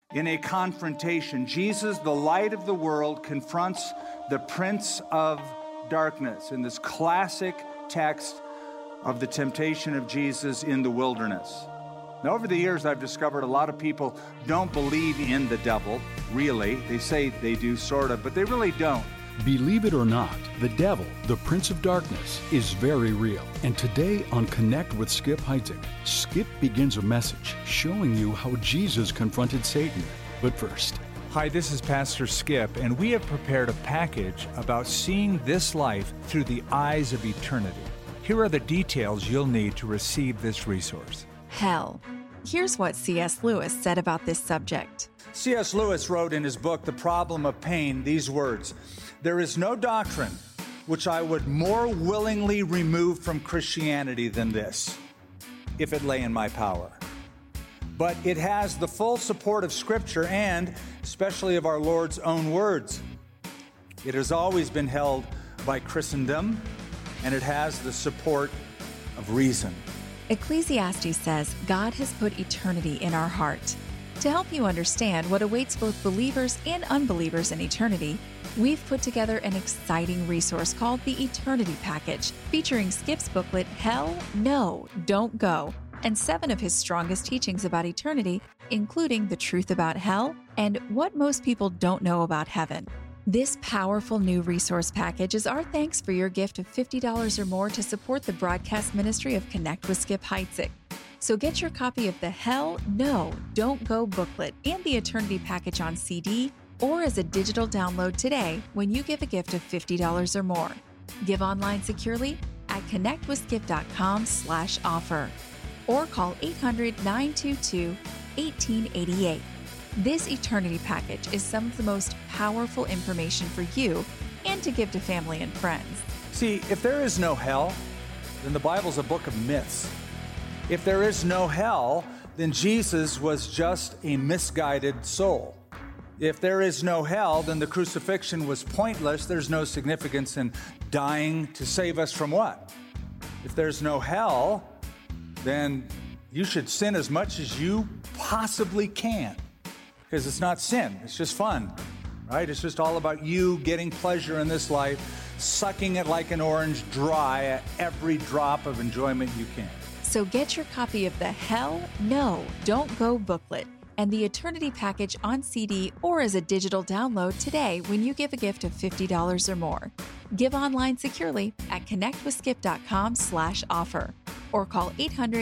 In a confrontation, Jesus, the light of the world, confronts the prince of darkness in this classic text of the temptation of Jesus in the wilderness. Now, over the years, I've discovered a lot of people don't believe in the devil, really. They say they do, sort of, but they really don't. Believe it or not, the devil, the prince of darkness, is very real. And today on Connect with Skip Heitzig, Skip begins a message showing you how Jesus confronted Satan. But first, hi, this is Pastor Skip, and we have prepared a package about seeing this life through the eyes of eternity. Here are the details you'll need to receive this resource. Hell. Here's what C.S. Lewis said about this subject. C.S. Lewis wrote in his book, The Problem of Pain, these words: "There is no doctrine which I would more willingly remove from Christianity than this, if it lay in my power. But it has the full support of Scripture and especially of our Lord's own words. It has always been held by Christendom, and it has the support of reason." Ecclesiastes says God has put eternity in our heart. To help you understand what awaits both believers and unbelievers in eternity, we've put together an exciting resource called the Eternity Package, featuring Skip's booklet, Hell, No, Don't Go, and 7 of his strongest teachings about eternity, including the truth about hell and what most people don't know about heaven. This powerful new resource package is our thanks for your gift of $50 or more to support the broadcast ministry of Connect with Skip Heitzig. So get your copy of the Hell, No, Don't Go booklet and the Eternity Package on CD or as a digital download today when you give a gift of $50 or more. Give online securely at connectwithskip.com/offer or call 800-922-1888. This Eternity Package is some of the most powerful information for you and to give to family and friends. See, if there is no hell, then the Bible's a book of myths. If there is no hell, then Jesus was just a misguided soul. If there is no hell, then the crucifixion was pointless. There's no significance in dying to save us from what? If there's no hell, then you should sin as much as you possibly can. Because it's not sin, it's just fun, right? It's just all about you getting pleasure in this life, sucking it like an orange dry at every drop of enjoyment you can. So get your copy of the Hell, No, Don't Go booklet and the Eternity Package on CD or as a digital download today when you give a gift of $50 or more. Give online securely at connectwithskip.com/offer or call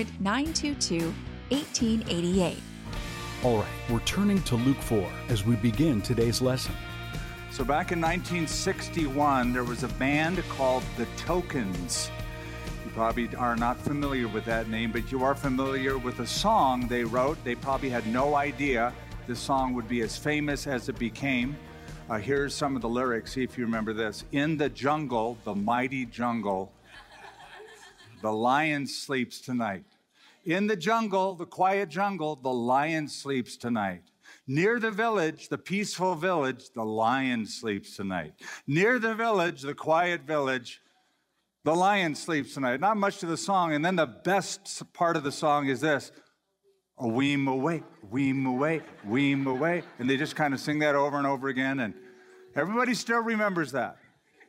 800-922-1888. all right, we're turning to Luke 4 as we begin today's lesson. So back in 1961, there was a band called The Tokens. You probably are not familiar with that name, but you are familiar with a song they wrote. They probably had no idea this song would be as famous as it became. Here's some of the lyrics, see if you remember this. "In the jungle, the mighty jungle, the lion sleeps tonight. In the jungle, the quiet jungle, the lion sleeps tonight. Near the village, the peaceful village, the lion sleeps tonight. Near the village, the quiet village, the lion sleeps tonight." Not much to the song. And then the best part of the song is this: "A weem away, weem away, weem away." And they just kind of sing that over and over again. And everybody still remembers that.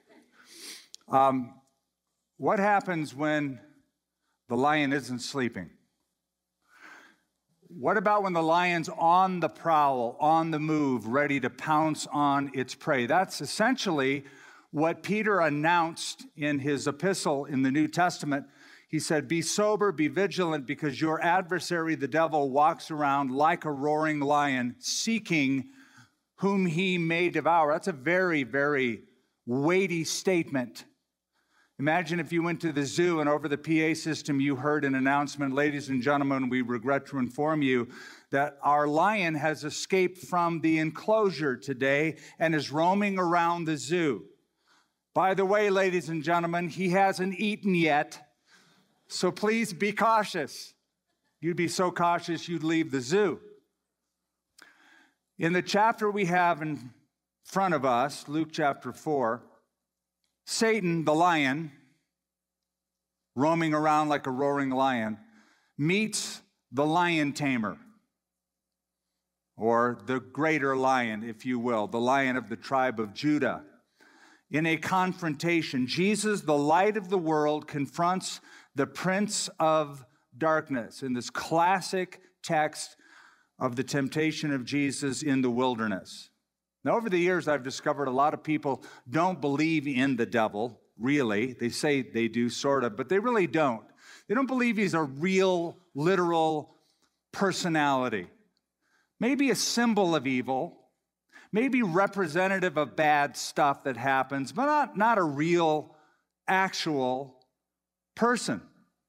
What happens when the lion isn't sleeping? What about when the lion's on the prowl, on the move, ready to pounce on its prey? That's essentially what Peter announced in his epistle in the New Testament. He said, "Be sober, be vigilant, because your adversary, the devil, walks around like a roaring lion, seeking whom he may devour." That's a very, very weighty statement. Imagine if you went to the zoo and over the PA system you heard an announcement, "Ladies and gentlemen, we regret to inform you that our lion has escaped from the enclosure today and is roaming around the zoo. By the way, ladies and gentlemen, he hasn't eaten yet, so please be cautious." You'd be so cautious you'd leave the zoo. In the chapter we have in front of us, Luke chapter 4, Satan, the lion, roaming around like a roaring lion, meets the lion tamer. or the greater lion, if you will, the lion of the tribe of Judah. In a confrontation, Jesus, the light of the world, confronts the prince of darkness in this classic text of the temptation of Jesus in the wilderness. Now, over the years, I've discovered a lot of people don't believe in the devil, really. They say they do, sort of, but they really don't. They don't believe he's a real, literal personality. Maybe a symbol of evil, maybe representative of bad stuff that happens, but not a real, actual person.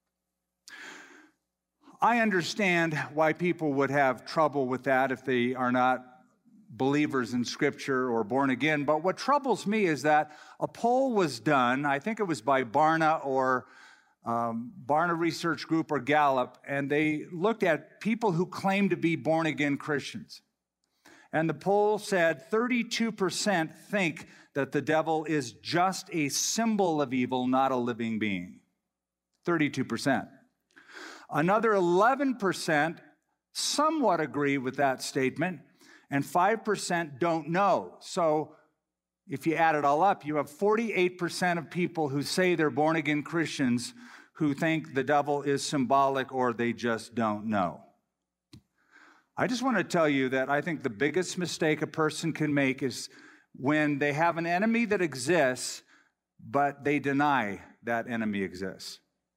I understand why people would have trouble with that if they are not believers in Scripture or born again, but what troubles me is that a poll was done, I think it was by Barna or Barna Research Group or Gallup, and they looked at people who claim to be born-again Christians. And the poll said 32% think that the devil is just a symbol of evil, not a living being. 32%. Another 11% somewhat agree with that statement, and 5% don't know. So if you add it all up, you have 48% of people who say they're born-again Christians who think the devil is symbolic or they just don't know. I just want to tell you that I think the biggest mistake a person can make is when they have an enemy that exists, but they deny that enemy exists.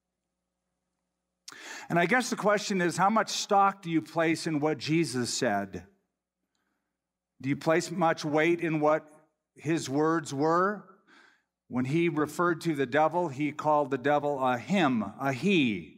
And I guess the question is, how much stock do you place in what Jesus said? Do you place much weight in what his words were? When he referred to the devil, he called the devil a him, a he.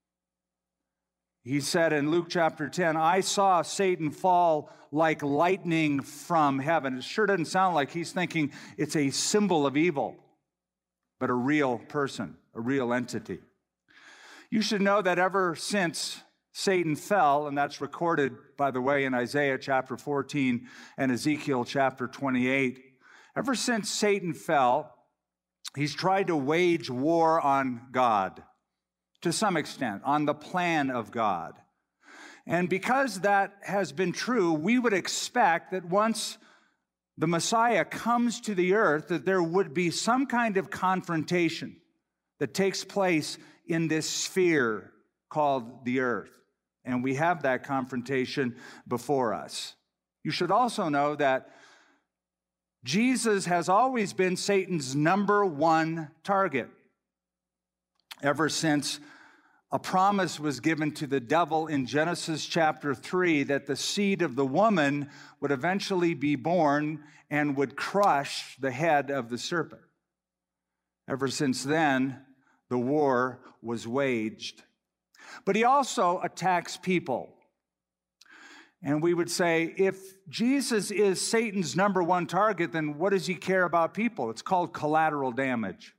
He said in Luke chapter 10, I saw Satan fall like lightning from heaven. It sure doesn't sound like he's thinking it's a symbol of evil, but a real person, a real entity. You should know that ever since Satan fell, and that's recorded, by the way, in Isaiah chapter 14 and Ezekiel chapter 28, ever since Satan fell, he's tried to wage war on God, to some extent, on the plan of God. And because that has been true, we would expect that once the Messiah comes to the earth, that there would be some kind of confrontation that takes place in this sphere called the earth. And we have that confrontation before us. You should also know that Jesus has always been Satan's number one target. Ever since a promise was given to the devil in Genesis chapter 3 that the seed of the woman would eventually be born and would crush the head of the serpent. Ever since then, the war was waged. But he also attacks people. And we would say, if Jesus is Satan's number one target, then what does he care about people? It's called collateral damage.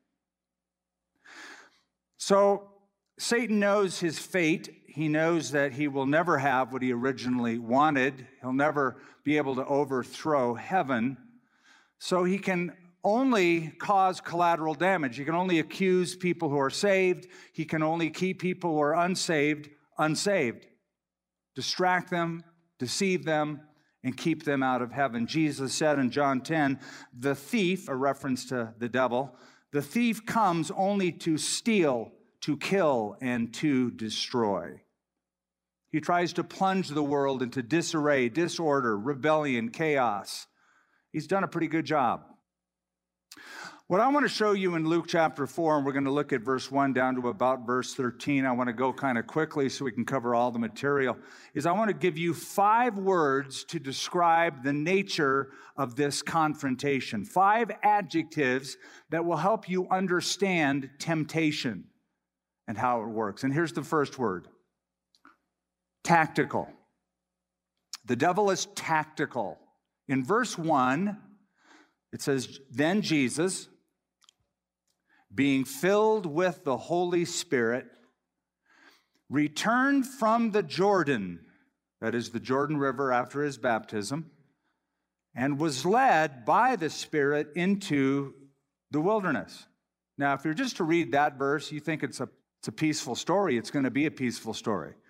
So Satan knows his fate. He knows that he will never have what he originally wanted. He'll never be able to overthrow heaven. So he can only cause collateral damage. He can only accuse people who are saved. He can only keep people who are unsaved, distract them, deceive them, and keep them out of heaven. Jesus said in John 10, the thief, a reference to the devil, the thief comes only to steal, to kill, and to destroy. He tries to plunge the world into disarray, disorder, rebellion, chaos. He's done a pretty good job. What I want to show you in Luke chapter 4, and we're going to look at verse 1 down to about verse 13. I want to go kind of quickly so we can cover all the material, is I want to give you 5 words to describe the nature of this confrontation. 5 adjectives that will help you understand temptation and how it works. And here's the first word: tactical. The devil is tactical. In verse 1, it says, then Jesus, being filled with the Holy Spirit, returned from the Jordan, that is the Jordan River after his baptism, and was led by the Spirit into the wilderness. Now, if you're just to read that verse, you think it's a peaceful story. It's going to be a peaceful story.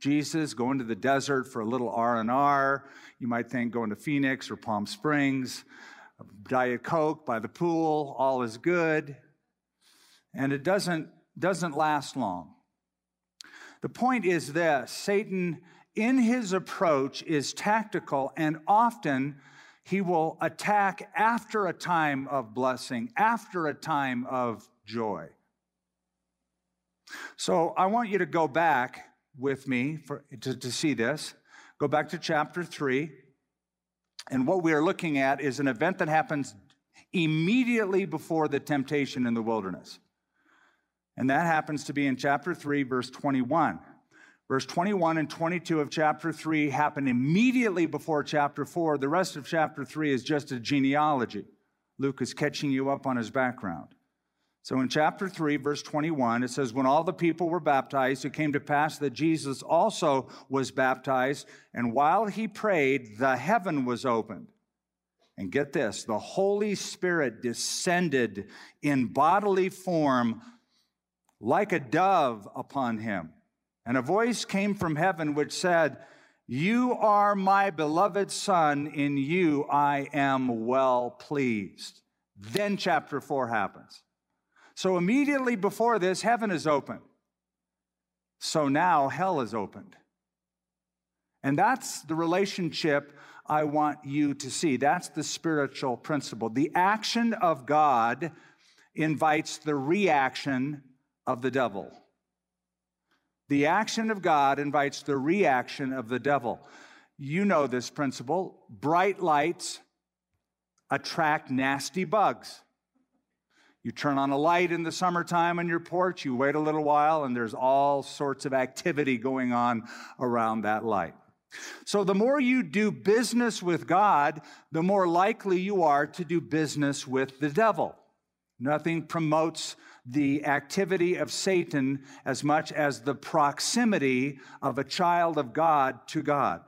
Jesus going to the desert for a little R&R. You might think going to Phoenix or Palm Springs, Diet Coke by the pool, all is good. And it doesn't last long. The point is this: Satan, in his approach, is tactical, and often he will attack after a time of blessing, after a time of joy. So I want you to go back with me to see this. Go back to chapter 3. And what we are looking at is an event that happens immediately before the temptation in the wilderness. And that happens to be in chapter 3, verse 21. Verse 21 and 22 of chapter 3 happen immediately before chapter 4. The rest of chapter 3 is just a genealogy. Luke is catching you up on his background. So in chapter 3, verse 21, it says, "When all the people were baptized, it came to pass that Jesus also was baptized, and while he prayed, the heaven was opened." And get this, the Holy Spirit descended in bodily form like a dove upon him. And a voice came from heaven which said, "You are my beloved Son, in you I am well pleased." Then chapter 4 happens. So immediately before this, heaven is open. So now hell is opened. And that's the relationship I want you to see. That's the spiritual principle. The action of God invites the reaction of the devil. The action of God invites the reaction of the devil. You know this principle. Bright lights attract nasty bugs. You turn on a light in the summertime on your porch, you wait a little while, and there's all sorts of activity going on around that light. So the more you do business with God, the more likely you are to do business with the devil. Nothing promotes the activity of Satan as much as the proximity of a child of God to God.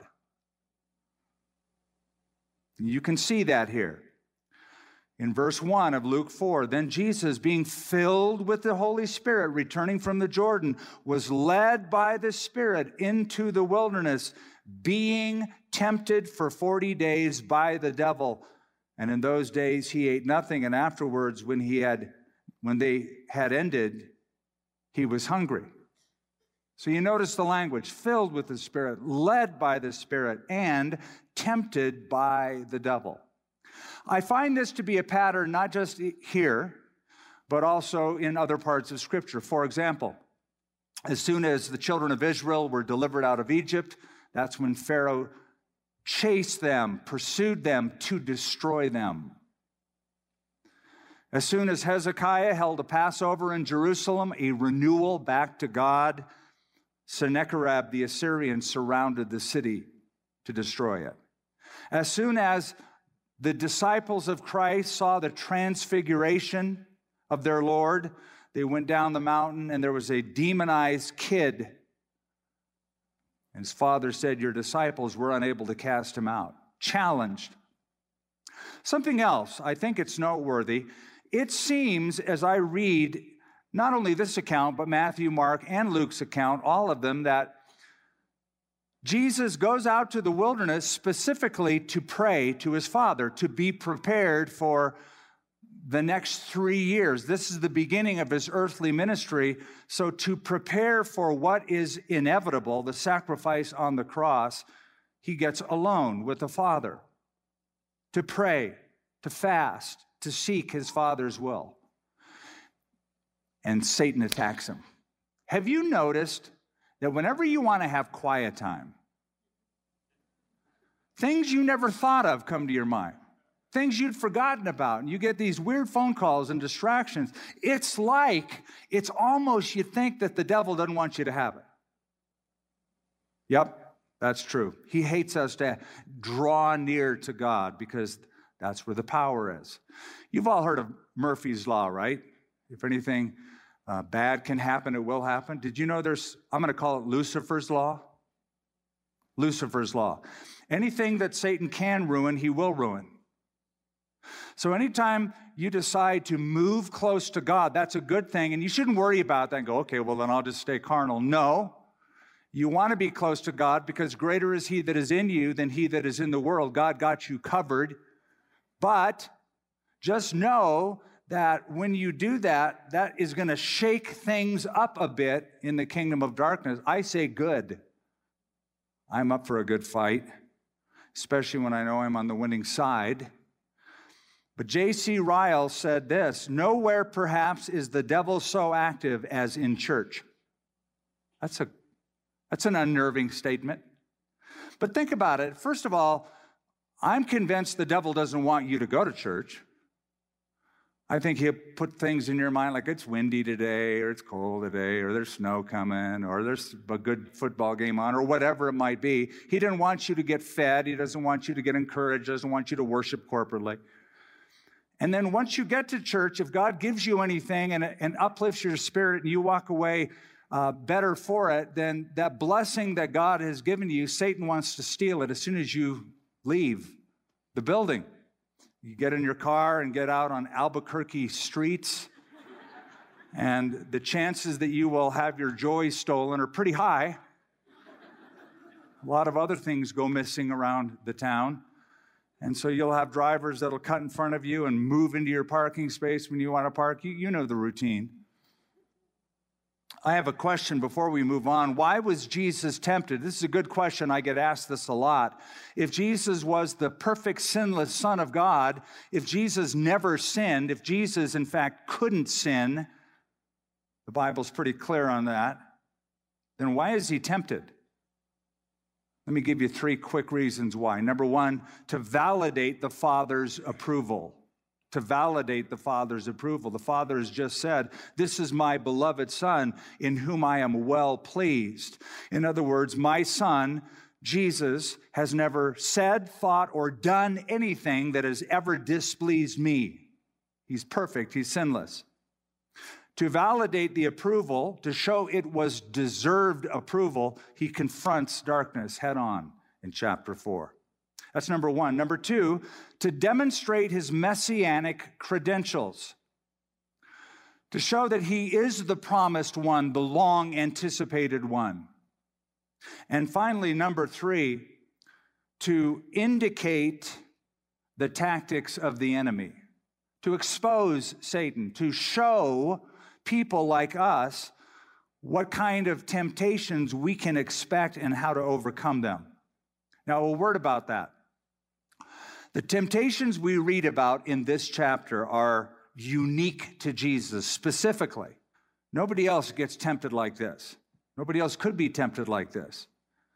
You can see that here. In verse 1 of Luke 4, "Then Jesus, being filled with the Holy Spirit, returning from the Jordan, was led by the Spirit into the wilderness, being tempted for 40 days by the devil. And in those days he ate nothing, and afterwards, when they had ended, he was hungry." So you notice the language: filled with the Spirit, led by the Spirit, and tempted by the devil. I find this to be a pattern not just here, but also in other parts of Scripture. For example, as soon as the children of Israel were delivered out of Egypt, that's when Pharaoh chased them, pursued them to destroy them. As soon as Hezekiah held a Passover in Jerusalem, a renewal back to God, Sennacherib the Assyrian surrounded the city to destroy it. As soon as the disciples of Christ saw the transfiguration of their Lord, they went down the mountain, and there was a demonized kid. And his father said, "Your disciples were unable to cast him out." Challenged. Something else, I think it's noteworthy. It seems, as I read not only this account, but Matthew, Mark, and Luke's account, all of them, that Jesus goes out to the wilderness specifically to pray to his Father, to be prepared for the next 3 years. This is the beginning of his earthly ministry. So to prepare for what is inevitable, the sacrifice on the cross, he gets alone with the Father to pray, to fast, to seek his Father's will. And Satan attacks him. Have you noticed that whenever you want to have quiet time, things you never thought of come to your mind, things you'd forgotten about, and you get these weird phone calls and distractions? It's almost you think that the devil doesn't want you to have it. Yep, that's true. He hates us to draw near to God because that's where the power is. You've all heard of Murphy's Law, right? If anything bad can happen, it will happen. Did you know I'm going to call it Lucifer's Law? Lucifer's Law. Anything that Satan can ruin, he will ruin. So anytime you decide to move close to God, that's a good thing, and you shouldn't worry about that and go, okay, well, then I'll just stay carnal. No. You want to be close to God because greater is he that is in you than he that is in the world. God got you covered. But just know that when you do that, that is going to shake things up a bit in the kingdom of darkness. I say good. I'm up for a good fight, especially when I know I'm on the winning side. But J.C. Ryle said this, nowhere perhaps is the devil so active as in church. That's an unnerving statement. But think about it. First of all, I'm convinced the devil doesn't want you to go to church. I think he'll put things in your mind like it's windy today, or it's cold today, or there's snow coming, or there's a good football game on, or whatever it might be. He doesn't want you to get fed. He doesn't want you to get encouraged. Doesn't want you to worship corporately. And then once you get to church, if God gives you anything and uplifts your spirit and you walk away better for it, then that blessing that God has given you, Satan wants to steal it as soon as you leave the building. You get in your car and get out on Albuquerque streets, and the chances that you will have your joy stolen are pretty high. A lot of other things go missing around the town. And so you'll have drivers that'll cut in front of you and move into your parking space when you want to park. You know the routine. I have a question before we move on. Why was Jesus tempted? This is a good question. I get asked this a lot. If Jesus was the perfect, sinless Son of God, if Jesus never sinned, if Jesus, in fact, couldn't sin, the Bible's pretty clear on that, then why is he tempted? Let me give you 3 quick reasons why. Number 1, to validate the Father's approval. To validate the Father's approval. The Father has just said, this is my beloved Son in whom I am well pleased. In other words, my Son, Jesus, has never said, thought, or done anything that has ever displeased me. He's perfect. He's sinless. To validate the approval, to show it was deserved approval, he confronts darkness head on in chapter 4. That's number 1. Number 2, to demonstrate his messianic credentials, to show that he is the promised one, the long anticipated one. And finally, number 3, to indicate the tactics of the enemy, to expose Satan, to show people like us what kind of temptations we can expect and how to overcome them. Now, a word about that. The temptations we read about in this chapter are unique to Jesus specifically. Nobody else gets tempted like this. Nobody else could be tempted like this.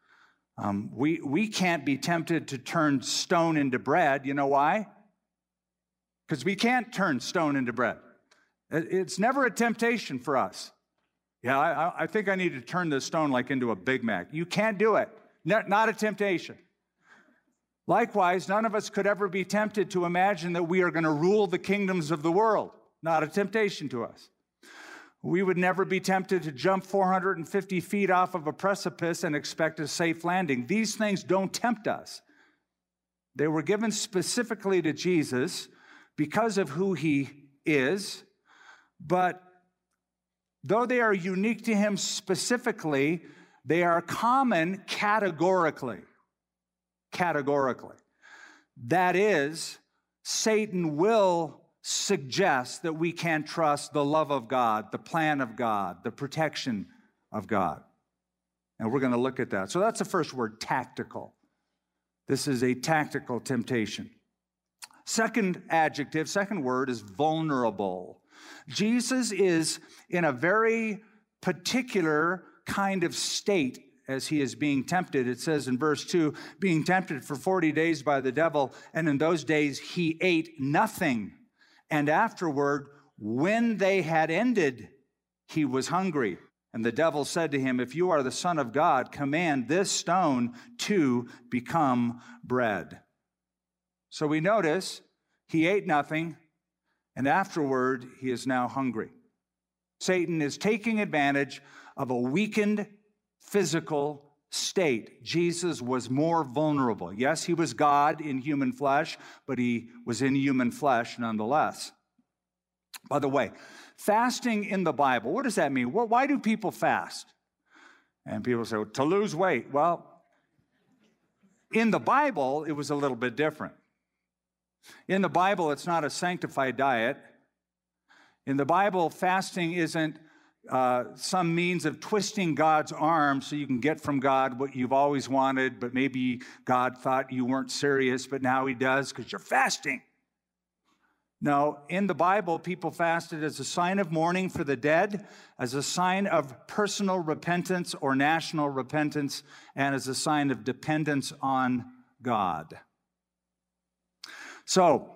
We can't be tempted to turn stone into bread. You know why? Because we can't turn stone into bread. It's never a temptation for us. Yeah, I think I need to turn this stone like into a Big Mac. You can't do it. Not a temptation. Likewise, none of us could ever be tempted to imagine that we are going to rule the kingdoms of the world. Not a temptation to us. We would never be tempted to jump 450 feet off of a precipice and expect a safe landing. These things don't tempt us. They were given specifically to Jesus because of who he is, but though they are unique to him specifically, they are common categorically. Categorically. That is, Satan will suggest that we can't trust the love of God, the plan of God, the protection of God. And we're going to look at that. So that's the first word, tactical. This is a tactical temptation. Second word is vulnerable. Jesus is in a very particular kind of state as he is being tempted. It says in verse 2, being tempted for 40 days by the devil, and in those days he ate nothing. And afterward, when they had ended, he was hungry. And the devil said to him, if you are the Son of God, command this stone to become bread. So we notice he ate nothing, and afterward, he is now hungry. Satan is taking advantage of a weakened physical state. Jesus was more vulnerable. Yes, he was God in human flesh, but he was in human flesh nonetheless. By the way, fasting in the Bible, what does that mean? Well, why do people fast? And people say, well, to lose weight. Well, in the Bible, it was a little bit different. In the Bible, it's not a sanctified diet. In the Bible, fasting isn't some means of twisting God's arm so you can get from God what you've always wanted, but maybe God thought you weren't serious, but now he does because you're fasting. No, in the Bible, people fasted as a sign of mourning for the dead, as a sign of personal repentance or national repentance, and as a sign of dependence on God. So,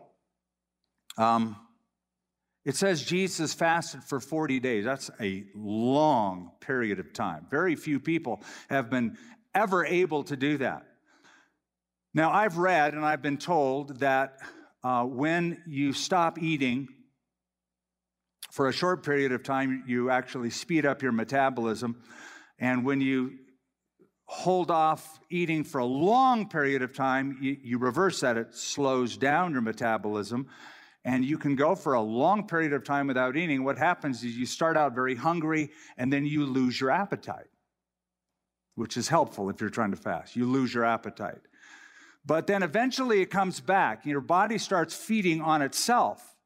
it says Jesus fasted for 40 days. That's a long period of time. Very few people have been ever able to do that. Now, I've read and I've been told that when you stop eating for a short period of time, you actually speed up your metabolism. And when you hold off eating for a long period of time, you reverse that. It slows down your metabolism. And you can go for a long period of time without eating. What happens is you start out very hungry, and then you lose your appetite, which is helpful if you're trying to fast. You lose your appetite. But then eventually it comes back. Your body starts feeding on itself.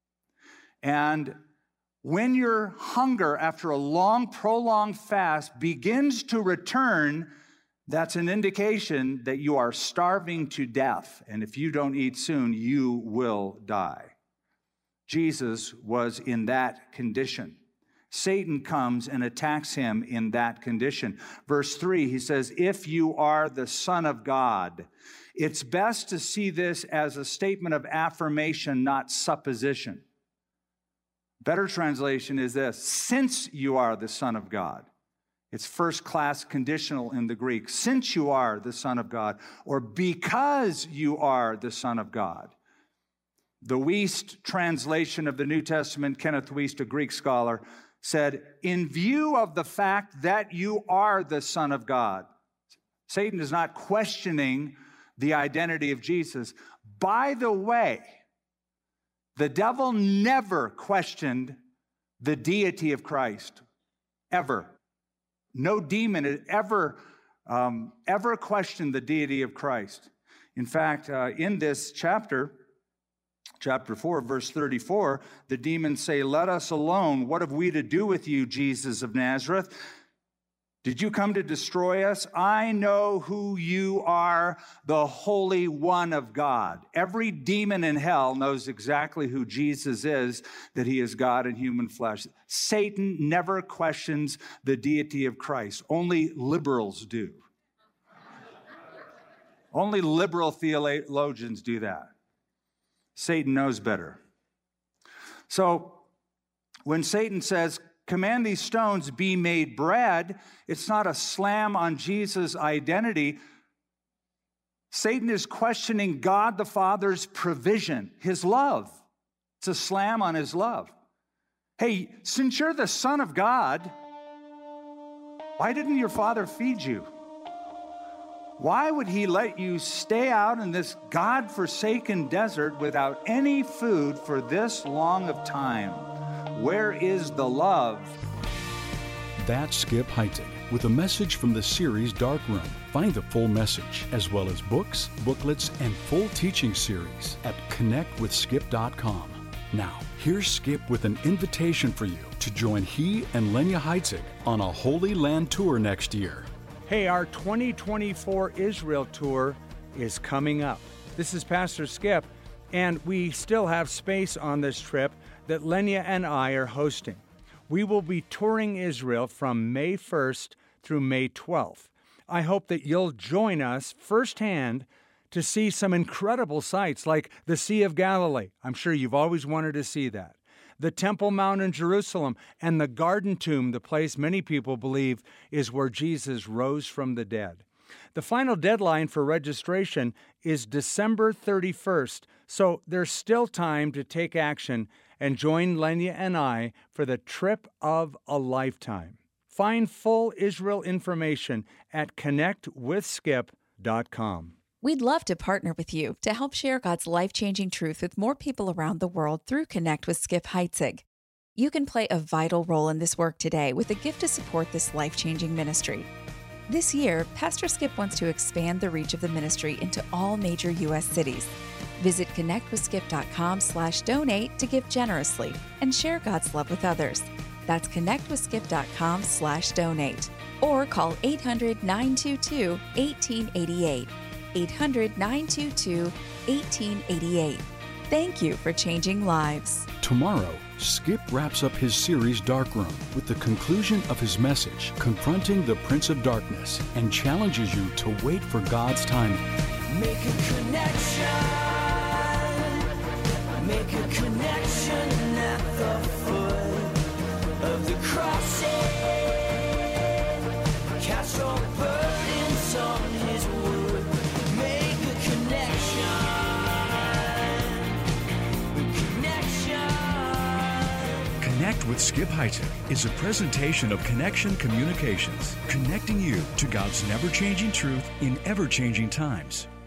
And when your hunger after a long, prolonged fast begins to return, that's an indication that you are starving to death. And if you don't eat soon, you will die. Jesus was in that condition. Satan comes and attacks him in that condition. Verse 3, he says, if you are the Son of God. It's best to see this as a statement of affirmation, not supposition. Better translation is this: since you are the Son of God. It's first-class conditional in the Greek. Since you are the Son of God, or because you are the Son of God. The Wuest translation of the New Testament, Kenneth Wuest, a Greek scholar, said, in view of the fact that you are the Son of God. Satan is not questioning the identity of Jesus. By the way, the devil never questioned the deity of Christ, ever. No demon had ever questioned the deity of Christ. In fact, in this chapter 4, verse 34, the demons say, let us alone. What have we to do with you, Jesus of Nazareth? Did you come to destroy us? I know who you are, the Holy One of God. Every demon in hell knows exactly who Jesus is, that he is God in human flesh. Satan never questions the deity of Christ. Only liberals do. Only liberal theologians do that. Satan knows better. So when Satan says, command these stones be made bread, it's not a slam on Jesus' identity. Satan is questioning God the Father's provision, his love. It's a slam on his love. Hey, since you're the Son of God, why didn't your Father feed you? Why would he let you stay out in this God-forsaken desert without any food for this long of time? Where is the love? That's Skip Heitzig with a message from the series Dark Room. Find the full message, as well as books, booklets, and full teaching series at connectwithskip.com. Now, here's Skip with an invitation for you to join he and Lenya Heitzig on a Holy Land tour next year. Hey, our 2024 Israel tour is coming up. This is Pastor Skip, and we still have space on this trip that Lenya and I are hosting. We will be touring Israel from May 1st through May 12th. I hope that you'll join us firsthand to see some incredible sights like the Sea of Galilee. I'm sure you've always wanted to see that. The Temple Mount in Jerusalem, and the Garden Tomb, the place many people believe is where Jesus rose from the dead. The final deadline for registration is December 31st, so there's still time to take action and join Lenya and I for the trip of a lifetime. Find full Israel information at connectwithskip.com. We'd love to partner with you to help share God's life-changing truth with more people around the world through Connect with Skip Heitzig. You can play a vital role in this work today with a gift to support this life-changing ministry. This year, Pastor Skip wants to expand the reach of the ministry into all major U.S. cities. Visit connectwithskip.com/donate to give generously and share God's love with others. That's connectwithskip.com/donate. Or call 800-922-1888. 800-922-1888. Thank you for changing lives. Tomorrow, Skip wraps up his series Dark Room with the conclusion of his message, Confronting the Prince of Darkness, and challenges you to wait for God's timing. Make a connection. Make a connection at the foot of the cross. Cast your burdens on his wood. Make a connection. Connect with Skip Heitzig is a presentation of Connection Communications, connecting you to God's never-changing truth in ever-changing times.